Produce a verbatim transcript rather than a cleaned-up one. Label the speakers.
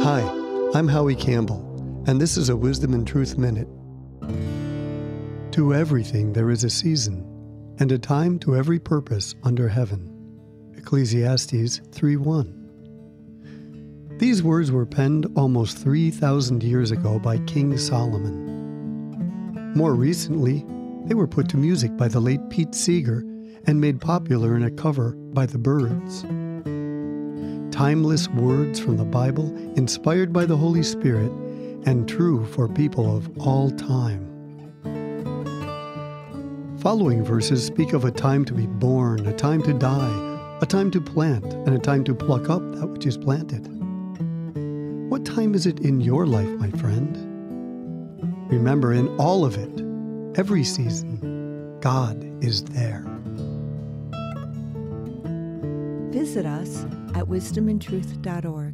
Speaker 1: Hi, I'm Howie Campbell, and this is a Wisdom and Truth Minute. To everything there is a season, and a time to every purpose under heaven. Ecclesiastes three one. These words were penned almost three thousand years ago by King Solomon. More recently, they were put to music by the late Pete Seeger and made popular in a cover by the Byrds. Timeless words from the Bible, inspired by the Holy Spirit, and true for people of all time. Following verses speak of a time to be born, a time to die, a time to plant, and a time to pluck up that which is planted. What time is it in your life, my friend? Remember, in all of it, every season, God is there.
Speaker 2: Visit us at wisdom and truth dot org.